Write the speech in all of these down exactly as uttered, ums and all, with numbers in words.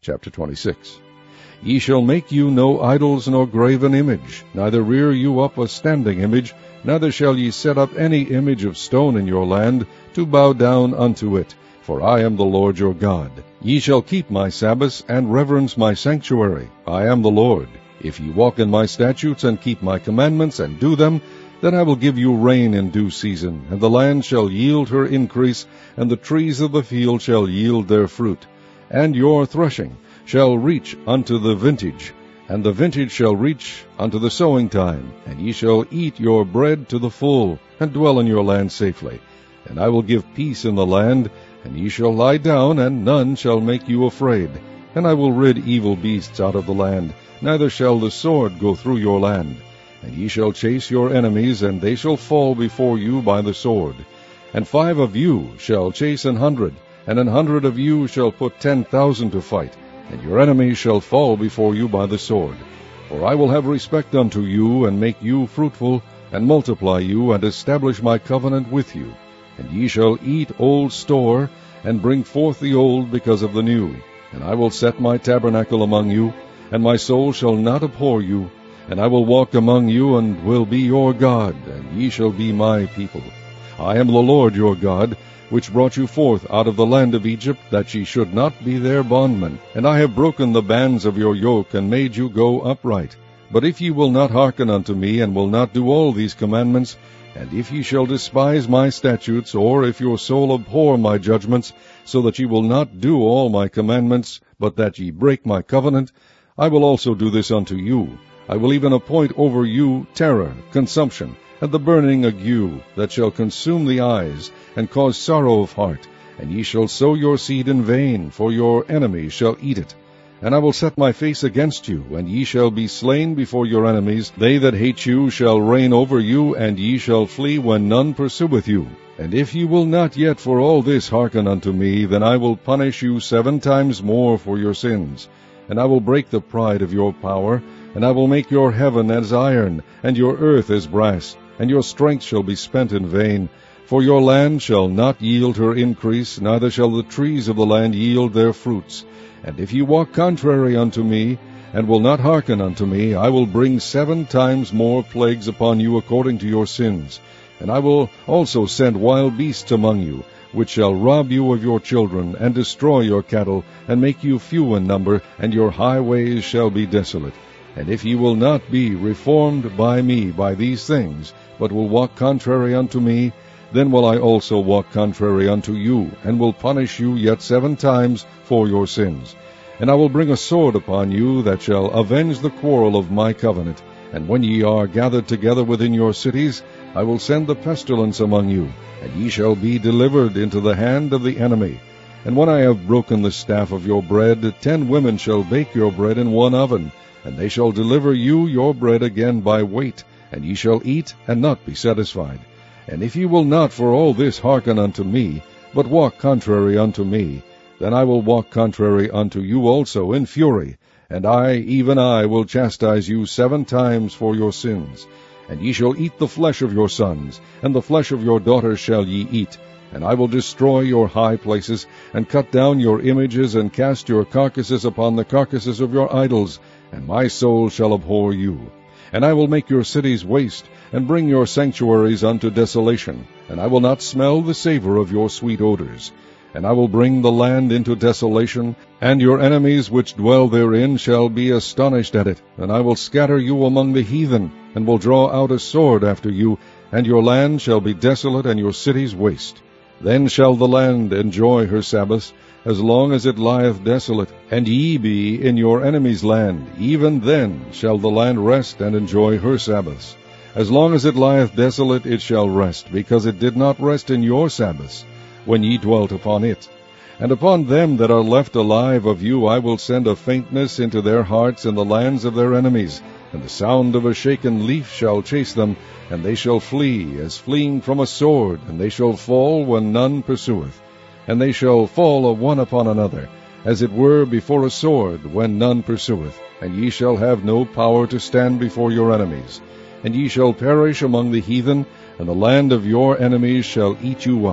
Chapter twenty-six. Ye shall make you no idols nor graven image, neither rear you up a standing image, neither shall ye set up any image of stone in your land, to bow down unto it, for I am the Lord your God. Ye shall keep my Sabbaths, and reverence my sanctuary. I am the Lord. If ye walk in my statutes, and keep my commandments, and do them, then I will give you rain in due season, and the land shall yield her increase, and the trees of the field shall yield their fruit. And your threshing shall reach unto the vintage, and the vintage shall reach unto the sowing time, and ye shall eat your bread to the full, and dwell in your land safely. And I will give peace in the land, and ye shall lie down, and none shall make you afraid. And I will rid evil beasts out of the land, neither shall the sword go through your land. And ye shall chase your enemies, and they shall fall before you by the sword. And five of you shall chase an hundred, and an hundred of you shall put ten thousand to fight, and your enemies shall fall before you by the sword. For I will have respect unto you, and make you fruitful, and multiply you, and establish my covenant with you. And ye shall eat old store, and bring forth the old because of the new. And I will set my tabernacle among you, and my soul shall not abhor you. And I will walk among you, and will be your God, and ye shall be my people. I am the Lord your God, which brought you forth out of the land of Egypt, that ye should not be their bondmen. And I have broken the bands of your yoke, and made you go upright. But if ye will not hearken unto me, and will not do all these commandments, and if ye shall despise my statutes, or if your soul abhor my judgments, so that ye will not do all my commandments, but that ye break my covenant, I will also do this unto you. I will even appoint over you terror, consumption, and the burning ague, that shall consume the eyes, and cause sorrow of heart. And ye shall sow your seed in vain, for your enemies shall eat it. And I will set my face against you, and ye shall be slain before your enemies. They that hate you shall reign over you, and ye shall flee when none pursueth you. And if ye will not yet for all this hearken unto me, then I will punish you seven times more for your sins. And I will break the pride of your power, and I will make your heaven as iron, and your earth as brass, and your strength shall be spent in vain. For your land shall not yield her increase, neither shall the trees of the land yield their fruits. And if ye walk contrary unto me, and will not hearken unto me, I will bring seven times more plagues upon you according to your sins. And I will also send wild beasts among you, which shall rob you of your children, and destroy your cattle, and make you few in number, and your highways shall be desolate. And if ye will not be reformed by me by these things, but will walk contrary unto me, then will I also walk contrary unto you, and will punish you yet seven times for your sins. And I will bring a sword upon you, that shall avenge the quarrel of my covenant. And when ye are gathered together within your cities, I will send the pestilence among you, and ye shall be delivered into the hand of the enemy. And when I have broken the staff of your bread, ten women shall bake your bread in one oven, and they shall deliver you your bread again by weight, and ye shall eat and not be satisfied. And if ye will not for all this hearken unto me, but walk contrary unto me, then I will walk contrary unto you also in fury, and I, even I, will chastise you seven times for your sins. And ye shall eat the flesh of your sons, and the flesh of your daughters shall ye eat. And I will destroy your high places, and cut down your images, and cast your carcasses upon the carcasses of your idols, and my soul shall abhor you. And I will make your cities waste, and bring your sanctuaries unto desolation, and I will not smell the savor of your sweet odors. And I will bring the land into desolation, and your enemies which dwell therein shall be astonished at it. And I will scatter you among the heathen, and will draw out a sword after you, and your land shall be desolate, and your cities waste. Then shall the land enjoy her Sabbaths, as long as it lieth desolate, and ye be in your enemy's land. Even then shall the land rest and enjoy her Sabbaths. As long as it lieth desolate it shall rest, because it did not rest in your Sabbaths, when ye dwelt upon it. And upon them that are left alive of you I will send a faintness into their hearts in the lands of their enemies, and the sound of a shaken leaf shall chase them, and they shall flee as fleeing from a sword, and they shall fall when none pursueth. And they shall fall one upon another, as it were before a sword, when none pursueth. And ye shall have no power to stand before your enemies. And ye shall perish among the heathen, and the land of your enemies shall eat you up.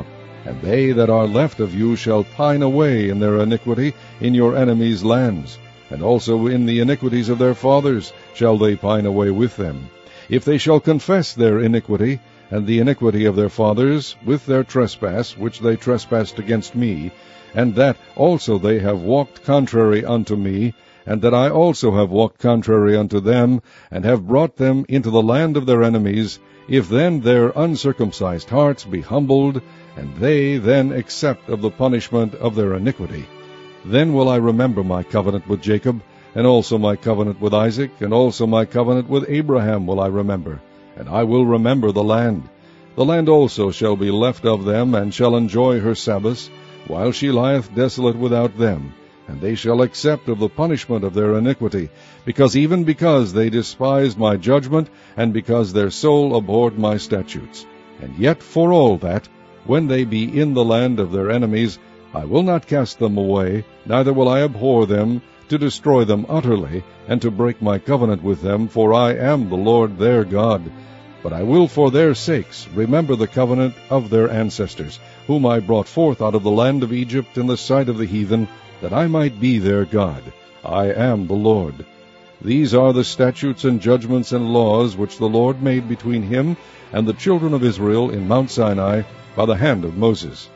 And they that are left of you shall pine away in their iniquity in your enemies' lands, and also in the iniquities of their fathers shall they pine away with them. If they shall confess their iniquity, and the iniquity of their fathers, with their trespass, which they trespassed against me, and that also they have walked contrary unto me, and that I also have walked contrary unto them, and have brought them into the land of their enemies, if then their uncircumcised hearts be humbled, and they then accept of the punishment of their iniquity, then will I remember my covenant with Jacob, and also my covenant with Isaac, and also my covenant with Abraham will I remember, and I will remember the land. The land also shall be left of them, and shall enjoy her Sabbaths, while she lieth desolate without them, and they shall accept of the punishment of their iniquity, because even because they despised my judgment, and because their soul abhorred my statutes. And yet for all that, when they be in the land of their enemies, I will not cast them away, neither will I abhor them, to destroy them utterly, and to break my covenant with them, for I am the Lord their God. But I will for their sakes remember the covenant of their ancestors, whom I brought forth out of the land of Egypt in the sight of the heathen, that I might be their God. I am the Lord. These are the statutes and judgments and laws which the Lord made between him and the children of Israel in Mount Sinai by the hand of Moses.